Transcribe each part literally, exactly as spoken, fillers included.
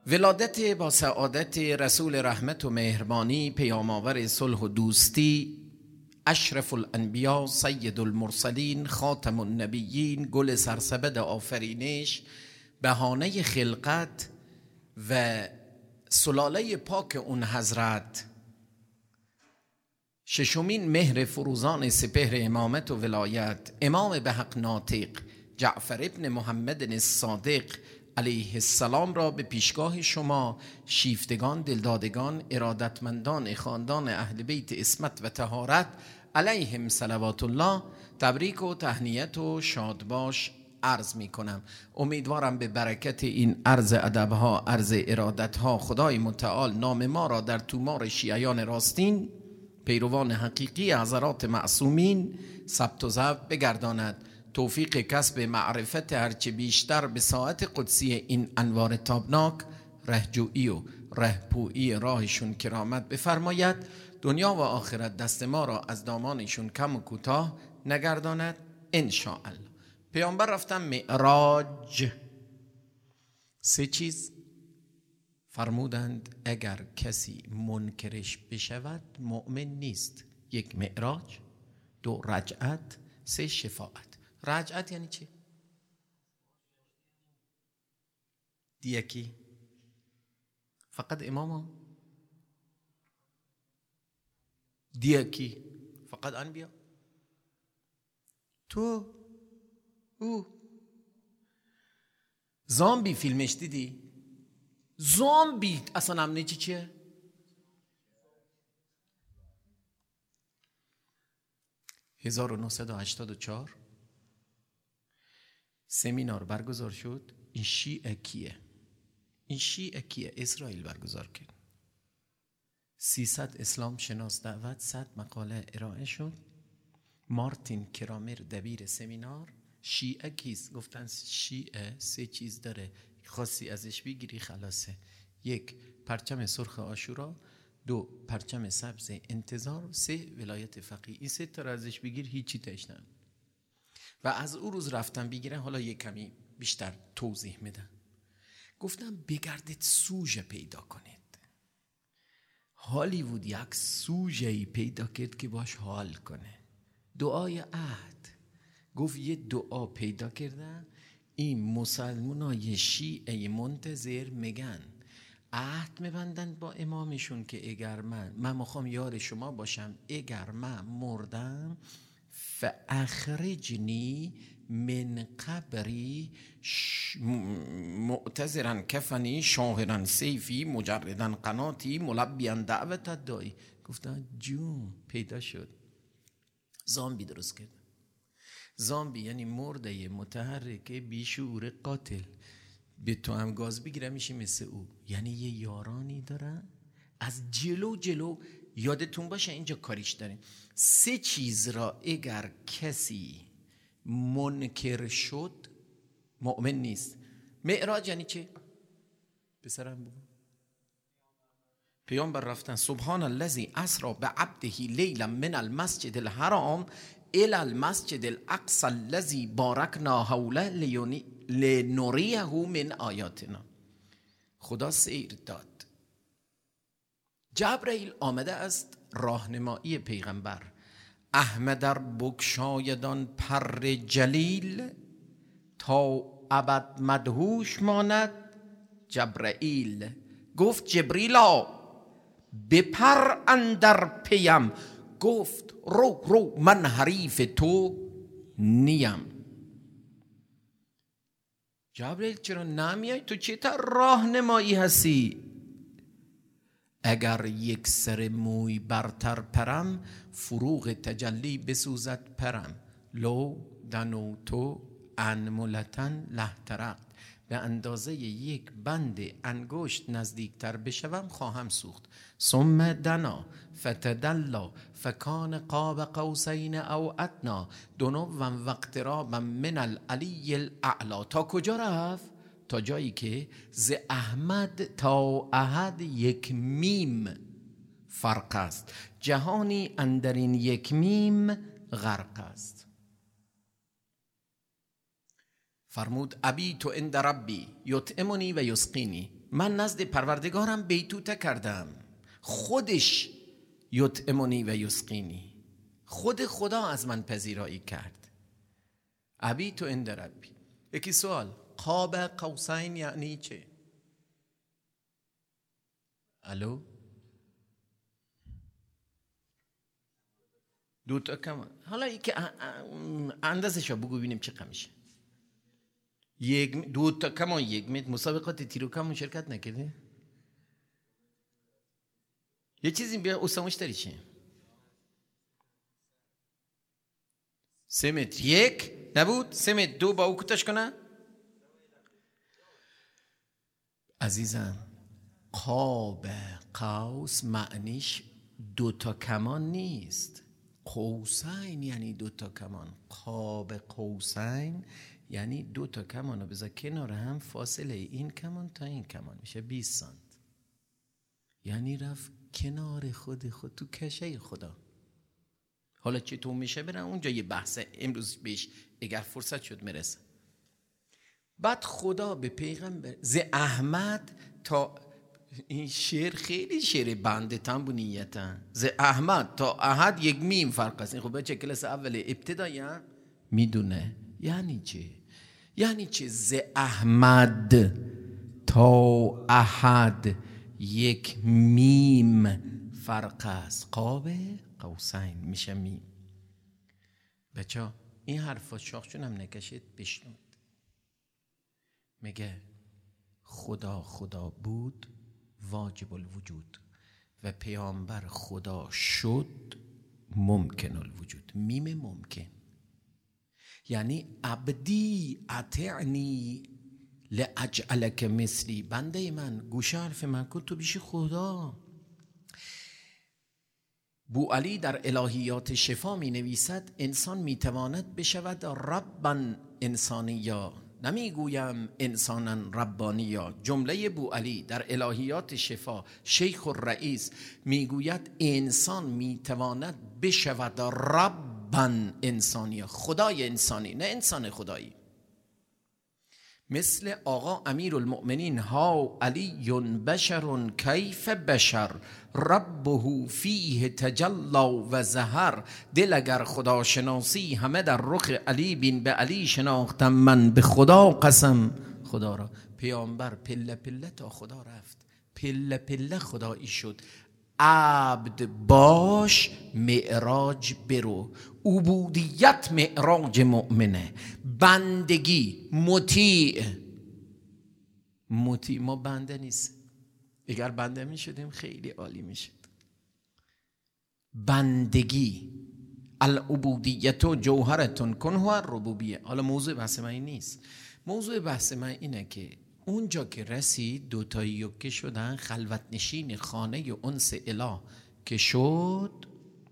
ولادت با سعادت رسول رحمت و مهربانی، پیام آور صلح و دوستی، اشرف الانبیا، سید المرسلین، خاتم النبیین، گل سرسبد آفرینش، بهانه خلقت و سلاله پاک اون حضرت، ششمین مهر فروزان سپهر امامت و ولایت، امام به حق ناطق جعفر ابن محمد الصادق علیه السلام را به پیشگاه شما شیفتگان، دلدادگان، ارادتمندان خاندان اهل بیت عصمت و طهارت علیهم صلوات الله تبریک و تهنیت و شادباش عرض می کنم. امیدوارم به برکت این عرض ادبها، عرض ارادتها، خدای متعال نام ما را در تومار شیعیان راستین، پیروان حقیقی حضرات معصومین، ثبت و ضبط بگرداند. توفیق کسب معرفت هرچه بیشتر به ساعت قدسی این انوار تابناک، رهجویی و رهپویی راهشون کرامت بفرماید. دنیا و آخرت دست ما را از دامانشون کم و کوتاه نگرداند انشاءالله. پیامبر رفتن معراج، سه چیز فرمودند اگر کسی منکرش بشود مؤمن نیست. یک معراج، دو رجعت، سه شفاعت. رجعت یعنی چی؟ دیگه کی؟ فقط اماما؟ دیگه کی؟ فقط انبیا؟ تو؟ او؟ زامبی فیلمش دیدی؟ زامبی اصلا امنه چی چیه؟ هزار و نهصد و هشتاد و چهار سمینار برگزار شد. این شیعه کیه؟ این شیعه کیه؟ اسرائیل برگزار کرد. سیصد اسلام شناس دعوت، صد مقاله ارائه شد. مارتین کرامر دبیر سمینار، شیعه کیست؟ گفتن شیعه سه چیز داره، خاصی ازش بگیری خلاصه. یک، پرچم سرخ عاشورا، دو، پرچم سبز انتظار، سه، ولایت فقیه. این سه تا ازش بگیر هیچی تشنن. و از اون روز رفتن بگیرن. حالا یک کمی بیشتر توضیح میدن. گفتم بگردید سوژه پیدا کنید. هالیوود یک سوژه‌ای پیدا کرد که باش حال کنه. دعای عهد. گفت یه دعا پیدا کردن، این مسلمانای شیعه منتظر میگن عهد میبندن با امامشون که اگر من من میخوام یار شما باشم، اگر من مردم فاخرجنی من قبری معتذرا کفنی شاهرا سیفی مجردا قناتی ملبیا دعوت الداعی. گفتن جون پیدا شد. زامبی درست کرد. زامبی یعنی مرده متحرک بیشعور قاتل. به تو هم گاز بگیره میشه مثل او. یعنی یه یارانی دارن از جلو جلو. یادتون باشه اینجا کاریش داریم. سه چیز را اگر کسی منکر شد مؤمن نیست. معراج یعنی چه؟ بسرم بگو. پیامبر رفتن سبحان الذی اسری بعبده لیلا من المسجد الحرام الی المسجد الاقصی الذی بارکنا حوله لنریه من آیاتنا. خدا سیر داد. جبرئیل آمده است راهنمایی پیغمبر. احمد در بگشایدان پر جلیل تا ابد مدهوش ماند جبرئیل. گفت جبریلا بپر اندر پیم. گفت رو رو من حریف تو نیم. جبرئیل چرا نمیای؟ تو چطور راهنمایی هستی؟ اگر یک سر موی برتر پرم فروغ تجلی بسوزد پرم. لو دنو تو انملتن لهترقت. به اندازه یک بند انگشت نزدیکتر بشوم خواهم سوخت. ثم دنا فتدلا فکان قاب قوسین او ادنا دنوا و اقترابا من العلی الاعلی. تا کجا رفت؟ تا جایی که ز احمد تا احد یک میم فرق است. جهانی اندر این یک میم غرق است. فرمود ابیت عند ربی یطعمنی و یسقینی. من نزد پروردگارم بیتوته کردم، خودش یطعمنی و یسقینی، خود خدا از من پذیرایی کرد. ابیت عند ربی. یکی سوال، قاب قوسین یعنی چه؟ الو؟ دو تا کمان. حالا ای که اندازش بگو ببینیم چه میشه. یک دو تا کمان یک متر. مسابقات تیرو کمان شرکت نکرده؟ یه چیزی بیا اسمش داری چیه؟ سه متر یک نبود؟ سه متر دو با او کوتاش کنه؟ عزیزم قاب قوس معنیش دو تا کمان نیست. قوسین یعنی دو تا کمان. قاب قوسین یعنی دو تا کمان رو بذار کنار هم، فاصله این کمان تا این کمان میشه بیست سانت. یعنی رفت کنار خود خود تو کشه خدا. حالا چطور میشه برن اونجا یه بحثه، امروز بهش اگر فرصت شد میرسه. بعد خدا به پیغمبر ز احمد تا این شعر خیلی شعر بنده تن بو نیتا. ز احمد تا احد یک میم فرق است. این خب بچه کلاس اول ابتدایی میدونه یعنی چه؟ یعنی چه ز احمد تا احد یک میم فرق است. قاب قوسین میشه میم. بچه این حرفا شاخشون هم نکشید بشنود. میگه خدا خدا بود واجب الوجود و پیامبر خدا شد ممکن الوجود. میم ممکن یعنی عبدی اطعنی لاجعلک مثلی، بنده من گوش حرف من کن تو بیشی خدا. بو علی در الهیات شفا می نویسد انسان می تواند بشود ربا انسانیا، نمی گویم انسانا ربانیا. جمله بو علی در الهیات شفا شیخ الرئیس می گوید انسان می تواند بشود ربا انسانیا، خدای انسانی نه انسان خدایی. مثل آقا امیر المؤمنین ها علی بشر کیف بشر ربه فیه تجلا و زهر. دل اگر خدا شناسی همه در رخ علی بین، به علی شناختم من به خدا قسم خدا را. پیامبر پله پله تا خدا رفت، پله پله خدایی شد. عبد باش معراج برو. عبودیت معراج مؤمنه، بندگی مطیع. مطیع ما بنده نیست. اگر بنده می شدیم خیلی عالی می شد. بندگی العبودیت جوهرتون کنه الربوبیه. حالا موضوع بحث من این نیست. موضوع بحث من اینه که اونجا که رسید دوتایی یکه شدن، خلوت نشین خانه انس اله که شد،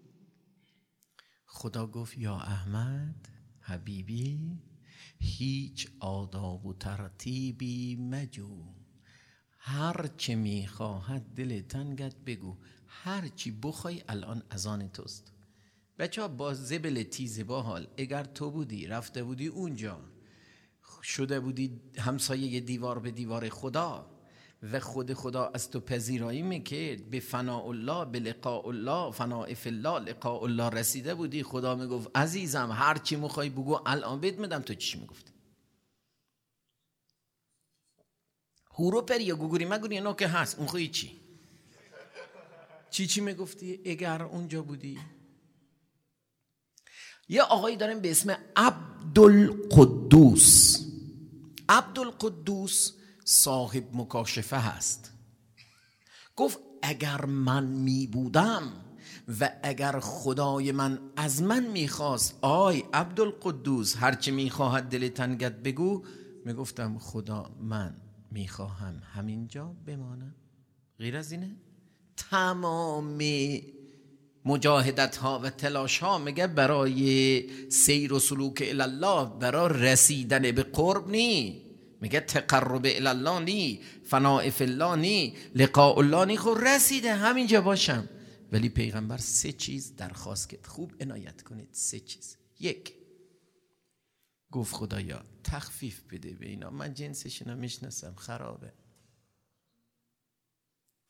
خدا گفت یا احمد حبیبی هیچ آداب و ترتیبی مجو، هر چه میخواهد دل تنگت بگو، هر چی بخوای الان از آن توست. بچه ها با زبل تیز با حال، اگر تو بودی رفته بودی اونجا شده بودی همسایه دیوار به دیوار خدا و خود خدا از تو پذیرایی میکرد، به فناء الله به لقاء الله، فناء فی الله لقاء الله رسیده بودی، خدا میگفت عزیزم هر چی میخوای بگو الان بهت میدم، تو چی میگفتی؟ هورو پر یا گوگوری مگوری اینا که هست، اون خوی چی؟ چی چی میگفتی اگر اونجا بودی؟ یه آقایی داریم به اسم عبدالقدوس. عبدالقدوس صاحب مکاشفه هست. گفت اگر من می بودم و اگر خدای من از من میخواست آی عبدالقدوس هرچی میخواهد دل تنگت بگو، میگفتم خدا من میخواهم همینجا بمانم، غیر از اینه. تمام مجاهدت ها و تلاش ها میگه برای سیر و سلوک الله، برای رسیدن به قرب نی، میگه تقرب الله نی، فناء فی الله نی، لقاء الله نی. خب رسیده همینجا باشم. ولی پیغمبر سه چیز درخواست کرد، خوب عنایت کنید. سه چیز. یک، گفت خدایا تخفیف بده به اینا، من جنسشون رو میشناسم خرابه.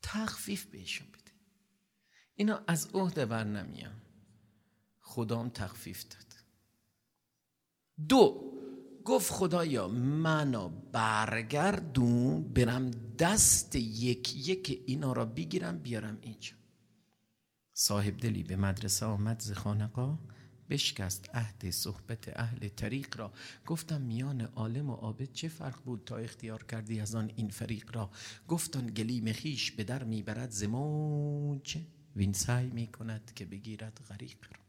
تخفیف بهشون بده. اینا از عهده بر نمیان، خدام تخفیف داد. دو، گفت خدایا منو برگردون برم دست یک یک اینا را بگیرم بیارم اینجا. صاحب دلی به مدرسه آمد ز خانقاه، بشکست عهد صحبت اهل طریق را. گفتم میان عالم و عابد چه فرق بود تا اختیار کردی از آن این فریق را. گفتن گلیم خیش به در میبرد ز موج، وین سعی میکند که بگیرد غریق را.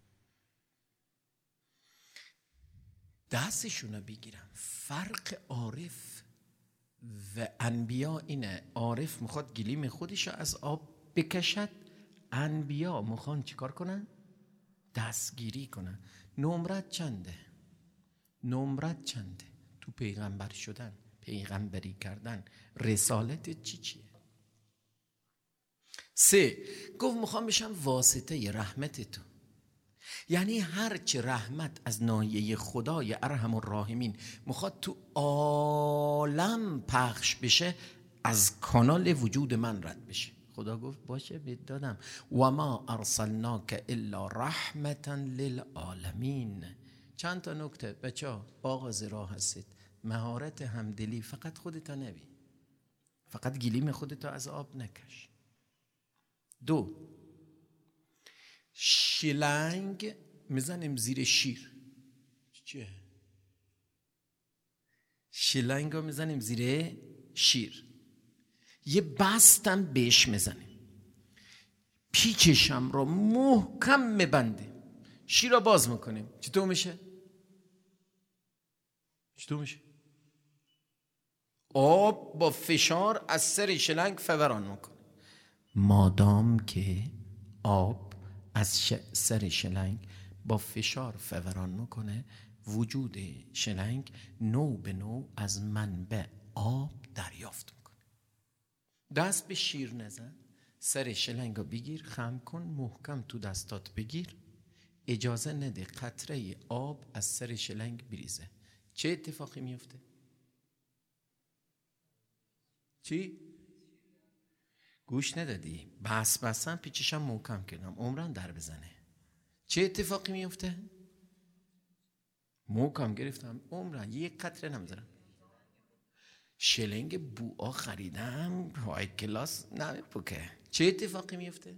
دستشونو بگیرم. فرق عارف و انبیا اینه، عارف میخواد گلیم خودشو از آب بکشد، انبیا میخوان چیکار کنن؟ دستگیری کنن. نمرت چنده؟ نمرت چنده؟ تو پیغمبر شدن، پیغمبری کردن، رسالت چی چیه؟ سه، گفت میخوام بشم واسطه رحمت تو. یعنی هرچه رحمت از ناحیه خدای ارحم الراحمین میخواد تو عالم پخش بشه، از کانال وجود من رد بشه. خدا گفت باشه بهت دادم. و ما ارسلناک الا رحمتا للعالمین. چند تا نکته بچه ها، آغاز راه هستید. مهارت همدلی، فقط خودتا نبی، فقط گلیم خودتا از آب نکش. دو، شلنگ میزنیم زیر شیر. چیه؟ شلنگ رو میزنیم زیر شیر، یه بستم بهش میزنیم، پیچشم رو محکم میبندیم، شیر رو باز میکنیم. چطور میشه؟ چطور میشه؟ آب با فشار از سر شلنگ فوران میکنه. مادام که آب از ش... سر شلنگ با فشار فوران میکنه، وجود شلنگ نو به نو از منبع آب دریافت میکنه. دست به شیر نزن، سر شلنگ رو بگیر، خم کن، محکم تو دستات بگیر، اجازه نده قطره آب از سر شلنگ بریزه. چه اتفاقی میفته؟ چی؟ گوش ندادی؟ بس بسم پیچشم محکم کردم، عمرن در بزنه. چه اتفاقی میفته؟ محکم گرفتم، عمرن یک قطره نمیذارم. شلنگ بوآ خریدم های کلاس نمیپکه. چه اتفاقی میفته؟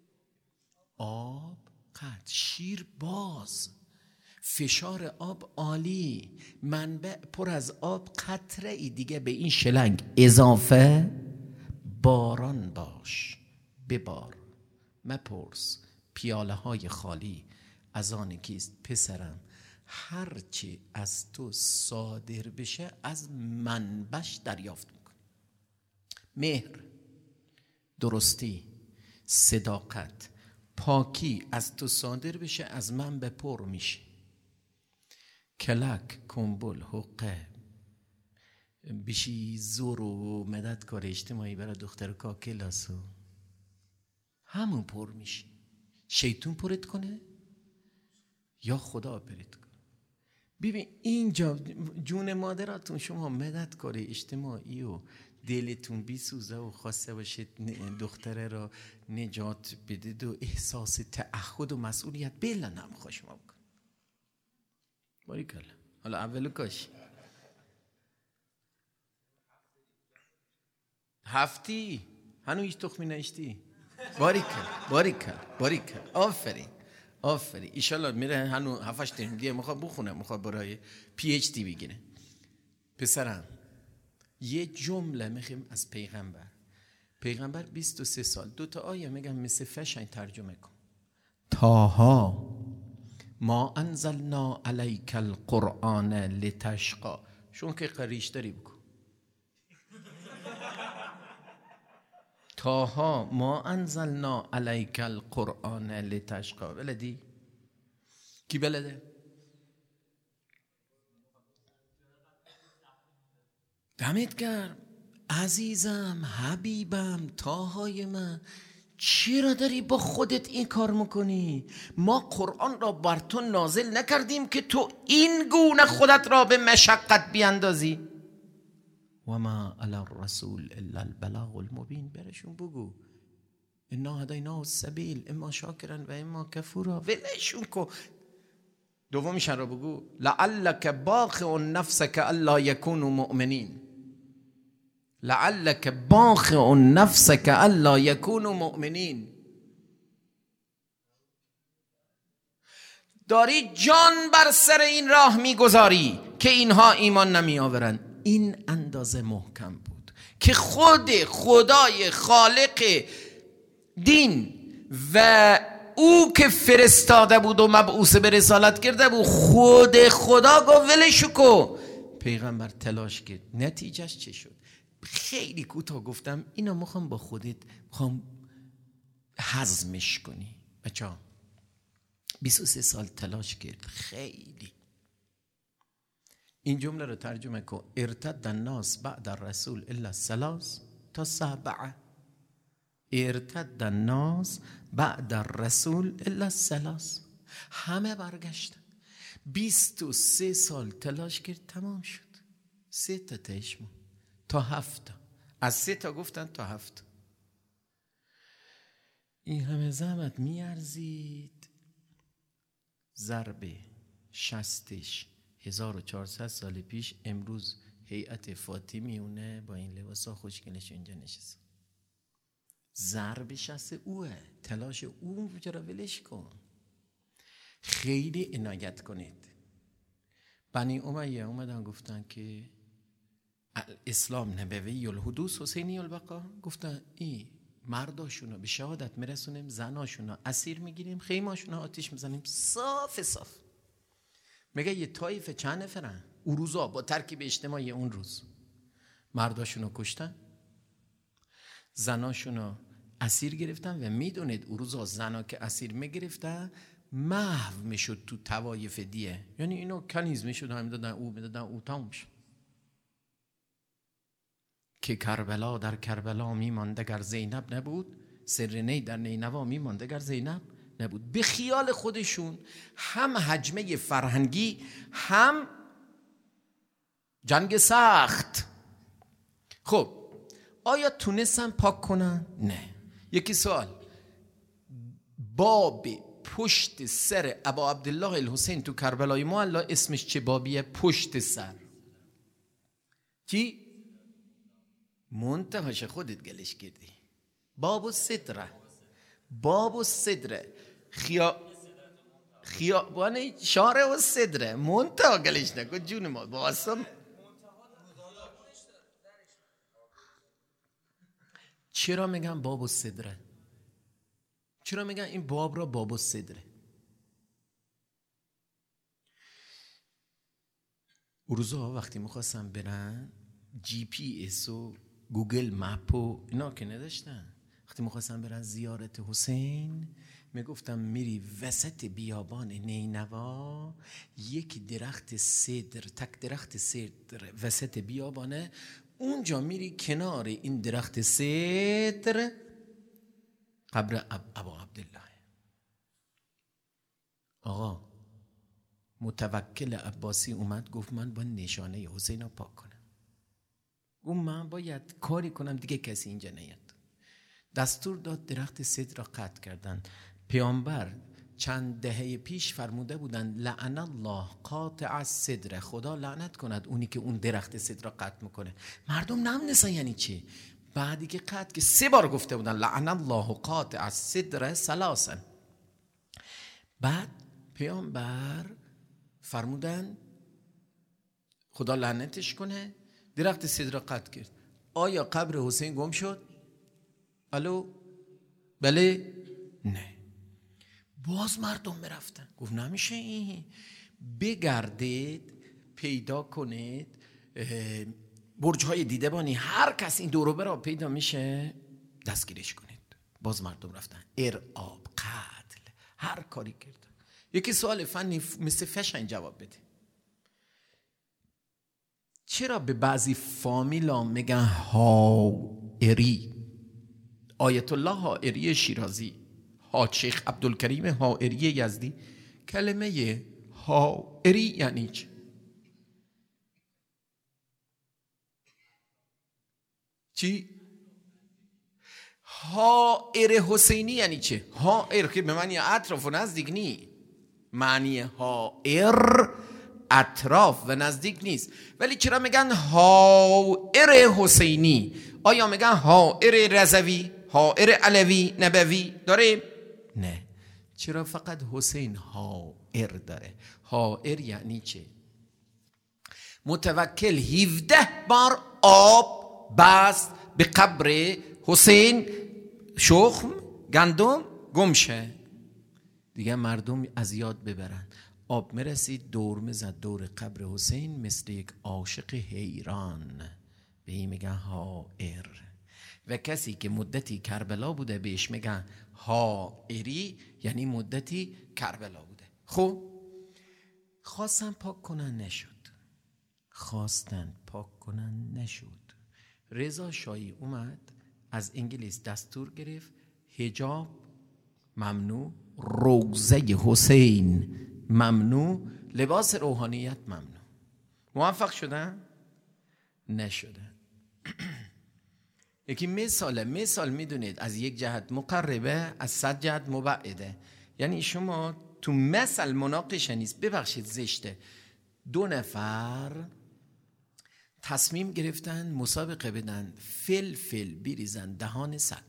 آب قطع، شیر باز، فشار آب عالی، منبع پر از آب، قطره ای دیگه به این شلنگ اضافه. باران باش ببار، مپرس پیاله های خالی از آن کیست. پسرم هرچی از تو صادر بشه از منبعش دریافت میکنی. مهر، درستی، صداقت، پاکی از تو صادر بشه، از منبع پر میشه. کلک، کنبل، حقه بشی زور و مدد کار اجتماعی برای دختر کا کلاسو، همون پر میشی. شیطون پرت کنه یا خدا پرت کنه. ببین اینجا جون مادراتون، شما مدد کار اجتماعی و دلتون بیسوزه و خواسته باشید دختره را نجات بدید و احساس تعهد و مسئولیت بلا نمیخواه شما بکن. باریکلا. حالا اولو کاش هفتی هنو هیچ تخمی نشتی. باریکل باریکل باریکل. آفرین آفرین. ایشالله میره هنو هفتش ترم دیگه میخواد بخونه، میخواد برای پی اچ دی بگیره. پسرم یه جمله میخوام از پیغمبر. پیغمبر بیست و سه سال دو تا آیه میگم مثل فشن ترجمه کن. تاها ما انزلنا علیک القرآن لتشقى. شون که قریش داری بکن. تاها ما انزلنا علیک القرآن لتشقى. بلدی؟ کی بلده؟ دمت گرم عزیزم، حبیبم، تاهای من. چرا داری با خودت این کار میکنی؟ ما قرآن را بر تو نازل نکردیم که تو این گونه خودت را به مشقت بیاندازی. و ما علی الرسول الا البلاغ المبین. برشون بگو انا هدیناه السبیل اما شاکرا و اما کفورا. ولشون کو. دومیشن رو بگو. لعلک باخع نفسک الا یکونوا مؤمنین. لعلک باخع نفسک الا یکونوا مؤمنین. داری جان بر سر این راه میگذاری که اینها ایمان نمی آورند. این اندازه محکم بود که خود خدای خالق دین و او که فرستاده بود و مبعوث به رسالت کرده بود، خود خدا گفت ولشو کو. پیغمبر تلاش کرد. نتیجهش چه شد؟ خیلی کوتاه گفتم اینا میخوام با خودت میخوام هضمش کنی. بچه‌ها بیست و سه سال تلاش کرد. خیلی این جمله رو ترجمه کن. ارتد الناس بعد الرسول الا الثلاث تا سبعه. ارتد الناس بعد الرسول الا الثلاث. همه برگشتن. بیست و سه سال تلاش کرد تمام شد. سه تا تشمون تا هفت. از سه تا گفتن تا هفت. این همه زحمت میارزید. ضرب شستش هزار و چهارصد سال پیش امروز هیئت فاطمیونه با این لباسا خوشگلش اینجا نشست. ضرب شست اوه. تلاش او چرا ولش کن. خیلی عنایت کنید. بنی امیه اومدن گفتن که اسلام نبوی الحدوث حسینی البقا. گفتن این مرداشونو به شهادت میرسونیم، زناشونو اسیر میگیریم، خیماشونو آتیش میزنیم. صاف صاف. میگه یه طایفه چند نفرن اون روزا با ترکیب اجتماعی اون روز مرداشونو کشتن، زناشونو اسیر گرفتن و میدونید اون روزا زنا که اسیر میگرفتن محو میشد تو طوایف دیه. یعنی اینو کنیز میشد هم میدادن او میدادن او تموم میشد. که کربلا در کربلا میماند اگر زینب نبود، سر نی در نینوا میماند اگر زینب نبود. به خیال خودشون هم حجمه فرهنگی هم جنگ سخت. خب آیا تونستن پاک کنن؟ نه. یکی سوال. باب پشت سر ابا عبدالله الحسین تو کربلای معلی اسمش چه بابیه؟ پشت سر. چی؟ منتهاش خودت گلش کردی. باب الصدره. باب الصدره. خیا خیابان شارع الصدره. منتها گلش نکن جون ما. واسم چرا میگن باب الصدره؟ چرا میگن این باب را باب الصدره؟ روزا وقتی میخواستم برن جی پی اس و گوگل مپ و اینا که نداشتن، وقتی میخواستم برن زیارت حسین میگفتم میری وسط بیابان نینوا، یک درخت سدر، تک درخت سدر وسط بیابانه، اونجا میری کنار این درخت سدر قبر ابا عبدالله. آقا متوکل عباسی اومد گفت من با نشانه حسین رو پاک کنم. گفت من باید کاری کنم دیگه کسی اینجا نیاد. دستور داد درخت سدر را قطع کردن. پیامبر چند دهه پیش فرموده بودن لعن الله قاطع الصدر، خدا لعنت کند اونی که اون درخت سدر را قطع میکنه. مردم نمی‌دونن یعنی چی. بعدی که قطع که سه بار گفته بودن لعن الله قاطع الصدر ثلاثا. بعد پیامبر فرمودن خدا لعنتش کنه، درخت سدر را قطع کرد. آیا قبر حسین گم شد؟ الو؟ بله؟ نه. باز مردم میرفتن. گفت نمیشه این. بگردید پیدا کنید برج های دیدبانی، هر کس این دوروبر را پیدا میشه دستگیرش کنید. باز مردم رفتن. ارعاب، قتل، هر کاری کردن. یکی سوال فنی مثل فشن جواب بده. چرا به بعضی فامیلا میگن حائری؟ آیت الله حائری شیرازی، حاج شیخ عبدالکریم حائری یزدی. کلمه حائری یعنی چه؟ چی؟ حائر حسینی یعنی چه؟ حائر که به معنی اطراف و نزدیک نی، معنی حائر اطراف و نزدیک نیست. ولی چرا میگن حائر حسینی؟ آیا میگن حائر رضوی، حائر علوی، نبوی داره؟ نه. چرا فقط حسین حائر داره؟ حائر یعنی چه؟ متوکل هفده بار آب بست به قبر حسین، شخم گندم گمشه دیگه، مردم از یاد ببرن. آب میرسید دور میزد دور قبر حسین مثل یک عاشق حیران، به این میگن حائر. و کسی که مدتی کربلا بوده بهش میگن حائری، یعنی مدتی کربلا بوده. خب خواستن پاک کنن نشد، خواستن پاک کنن نشد. رضا شاهی اومد از انگلیس دستور گرفت حجاب ممنوع، روزه حسین ممنوع، لباس روحانیت ممنوع. موفق شدن؟ نشدن. یکی مثال مثال میدونید از یک جهت مقربه، از صد جهت مبعده. یعنی شما تو مثل مناقشه نیست، ببخشید زشته. دو نفر تصمیم گرفتن مسابقه بدن فلفل بریزن دهان سگ.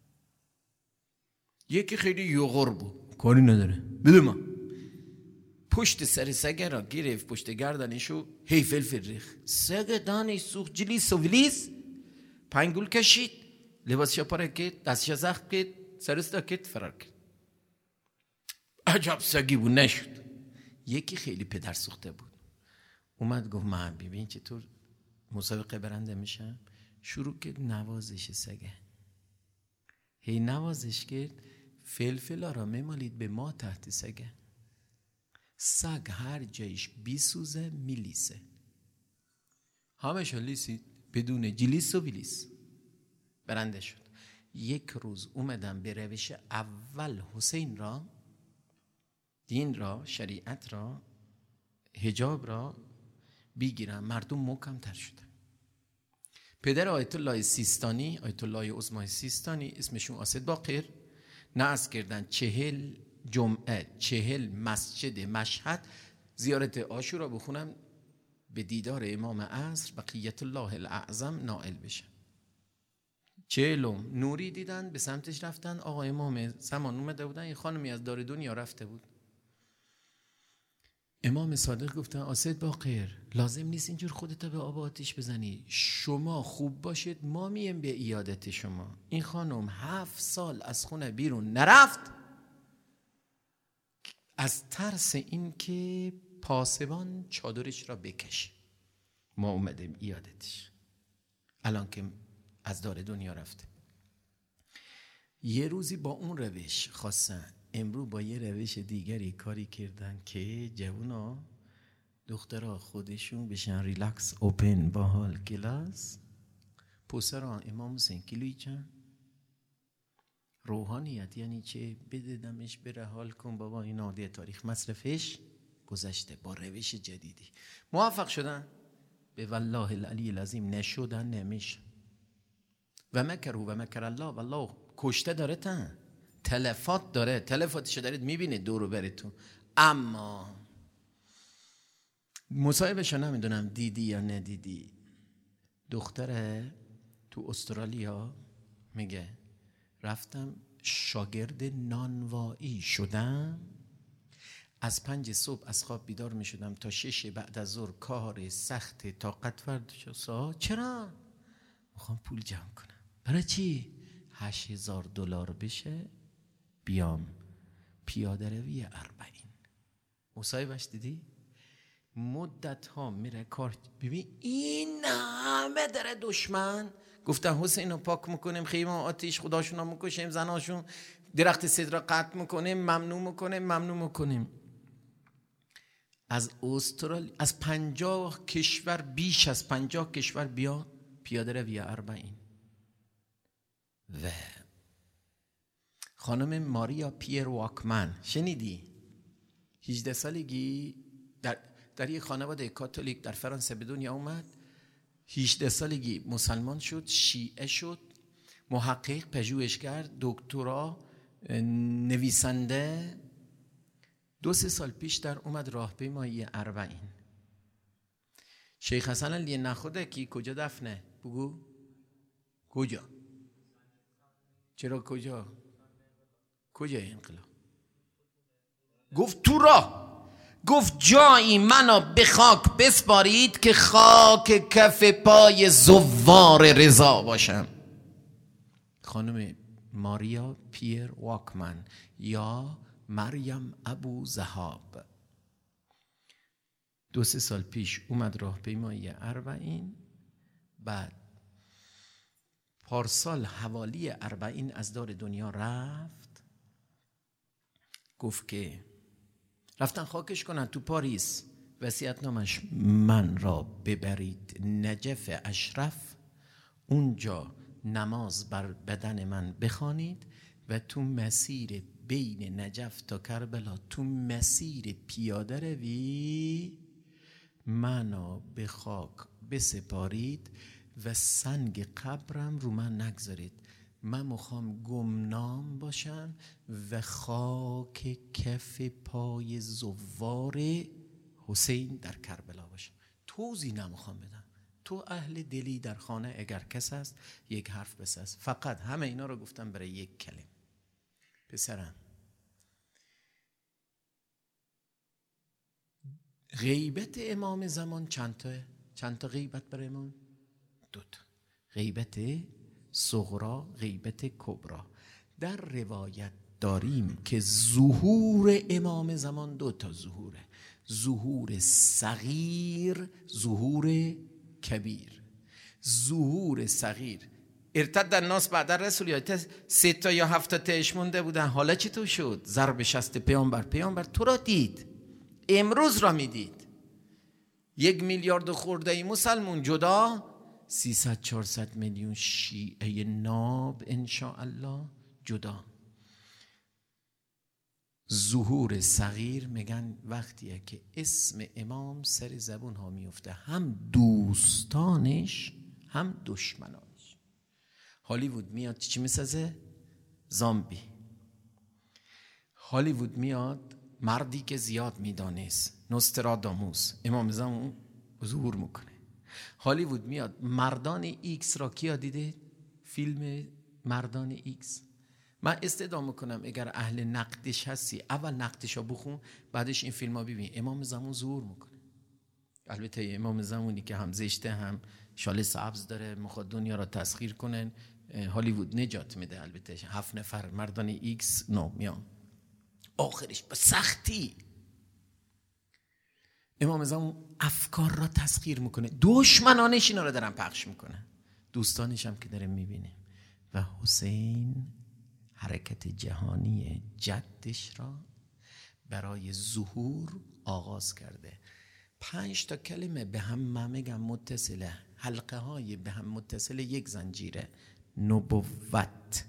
یکی خیلی یوغر بود، کاری نداره بده من، پشت سر سگ را گرفت، پشت گردنشو هی فلفل ریخت، سگ دانش سوخت، جلیس و ولیس، پنگول کشید، لباسشو پاره کرد، دستشو زخم کرد، سرستا کرد، فرار کرد. عجب سگی بود، نشد. یکی خیلی پدر سوخته بود، اومد گفت من ببین چطور مسابقه برنده میشم. شروع کرد نوازش سگه، هی نوازش کرد، فلفل را میمالید به ما تحت سگه. سگ هر جایش بیسوزه میلیسه، همشو لیسید بدون جلیس و بیلیس، برنده شد. یک روز اومدم به روش اول حسین را، دین را، شریعت را، حجاب را بگیرم، مردم محکم تر شدن. پدر آیت الله سیستانی، آیت الله عظمای سیستانی، اسمشون اسد باقر، نعز کردن چهل جمعه چهل مسجد مشهد زیارت عاشورا بخونم، به دیدار امام عصر بقیت الله الاعظم نائل بشن. چهلم نوری دیدن، به سمتش رفتن. آقا امام زمان اومده بودن، یه خانمی از دار دنیا رفته بود. امام صادق گفتن اسد باقر لازم نیست اینجور خودتا به آب آتیش بزنی، شما خوب باشید ما میم به عیادت شما. این خانم هفت سال از خونه بیرون نرفت از ترس این که پاسبان چادرش را بکشه. ما اومدیم عیادتش، الان که از دار دنیا رفته. یه روزی با اون روش خواستن، امروز با یه روش دیگری کاری کردن که جوونا دخترها خودشون بشن ریلکس اوپن با حال کلاس. پسران امام حسین کیلوی چند؟ روحانیت یعنی چه؟ بده دمش بره حال کن بابا، این عادی تاریخ مصرفش گذشته. با روش جدیدی موفق شدن؟ به والله العلی العظیم نشدن، نمیشه. و مکروا و مکر الله والله کشته داره، تا تلفات داره، تلفاتشو دارید میبینید دورو براتون. اما مصاحبهشو نمیدونم دیدی یا ندیدی، دختر تو استرالیا میگه رفتم شاگرد نانوایی شدم، از پنج صبح از خواب بیدار می شدم تا شش بعد از ظهر، کار سخت طاقت فرسا. چرا؟ میخوام پول جمع کنم. برای چی؟ هشت هزار دلار بشه بیام پیاده روی اربعین. مصاحبهش دیدی؟ مدت ها میره کار. ببین این همه داره دشمن گفتن حسین رو پاک میکنیم، خیمه آتیش خداشون رو میکشیم، زناشون درخت سدر رو قطع میکنیم، ممنوع میکنیم ممنوع میکنیم. از استرالیا، از پنجاه کشور، بیش از پنجاه کشور بیا پیاده روی اربعین. و خانم ماریا پیر واکمن شنیدی؟ هجده سالگی در در یک خانواده کاتولیک در فرانسه به دنیا اومد. هجده سالگی مسلمان شد، شیعه شد، محقق، پژوهشگر، دکترا، نویسنده. دو سه سال پیش در اومد راهپیمایی اربعین. شیخ حسن علی نخوده کی کجا دفنه؟ بگو کجا؟ چرا کجا؟ کجا انقلاب؟ گفت تو راه. گفت جایی منو به خاک بسپارید که خاک کف پای زوار رضا باشم. خانم ماریا پیر واکمن یا مریم ابو ذهاب دو سه سال پیش اومد راهپیمایی اربعین. بعد پارسال حوالی اربعین از دار دنیا رفت. گفت که رفتن خاکش کنن تو پاریس. وصیت‌نامش من را ببرید نجف اشرف، اونجا نماز بر بدن من بخوانید و تو مسیر بین نجف تا کربلا تو مسیر پیاده روی منو به خاک بسپارید و سنگ قبرم رو من نگذارید. من میخوام گمنام باشم و خاک کف پای زوار حسین در کربلا باشم. توضیح نمیخوام بدم. تو اهل دلی در خانه اگر کس هست یک حرف بس است. فقط همه اینا رو گفتم برای یک کلمه. پسرم، غیبت امام زمان چند تا چند تا غیبت برای امام؟ دو تا. غیبت صغرا، غیبت کبرا. در روایت داریم که ظهور امام زمان دو تا ظهوره. ظهور صغیر، ظهور کبیر. ظهور صغیر ارتد الناس بعد رسولیت، سه تا یا هفت تا تهش مونده بودن. حالا چطور شد؟ ضرب شست پیامبر. پیامبر تو را دید، امروز را میدید. یک میلیارد خورده ای مسلمون جدا، سیصد چهارصد میلیون شیعه ناب انشاءالله جدا. ظهور صغیر میگن وقتیه که اسم امام سر زبون ها میفته، هم دوستانش هم دشمنانش. هالیوود میاد چی میسازه؟ زامبی. هالیوود میاد مردی که زیاد میدانست، نوستراداموس، امام زمان ظهور میکنه. هالیوود میاد مردان ایکس را کیا دیده؟ فیلم مردان ایکس. من استدعا میکنم اگر اهل نقدش هستی اول نقدش رو بخون، بعدش این فیلم ها ببین. امام زمان ظهور میکنه. البته امام زمانی که هم زشته هم شال سبز داره، میخواد دنیا را تسخیر کنن. هالیوود نجات میده. البته هفت نفر مردان ایکس نو میان آخرش به سختی امام زمان افکار را تسخیر میکنه. دشمنانش اینا را دارن پخش میکنه، دوستانش هم که داره میبینه. و حسین حرکت جهانی جدش را برای ظهور آغاز کرده. پنج تا کلمه به هم من میگم متصله، حلقه های به هم متصل یک زنجیره: نبوت،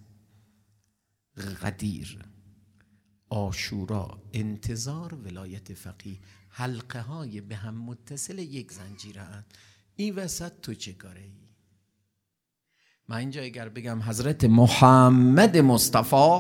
غدیر، عاشورا، انتظار، ولایت فقیه. حلقه های به هم متصل یک زنجیره. این وسط تو چه کاره ای؟ من اینجا اگر بگم حضرت محمد مصطفی،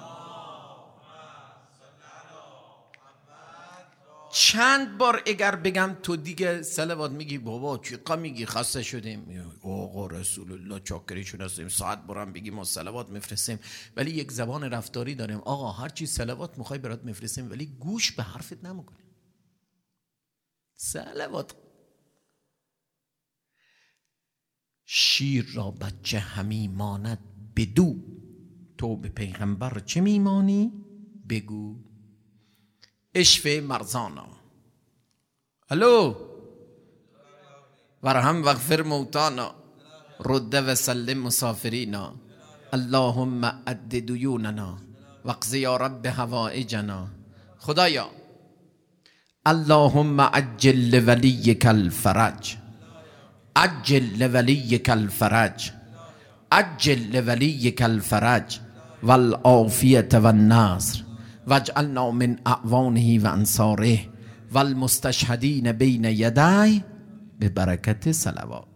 چند بار اگر بگم تو دیگه صلوات میگی بابا چیقا میگی خسته شدیم. آقا رسول الله چاکریشون هستیم، ساعت برام بگی ما صلوات میفرستیم، ولی یک زبان رفتاری داریم. آقا هر چی صلوات میخوای برات میفرستیم، ولی گوش به حرفت نمیکنیم. صلوات شیر را بچه همی ماند بدو، تو به پیغمبر چه میمانی بگو. اشفه مرزانا، الو ورحم وغفر موتانا، رد و سلم مسافرینا، اللهم عد دیوننا وقض یا رب حوائجنا. خدایا اللهم عجل لولیک الفرج، عجل لولیک الفرج، عجل لولیک الفرج والعافیة والنصر، واجعلنا من اعوانه و انصاره والمستشهدین بین یدی ببرکت صلوات.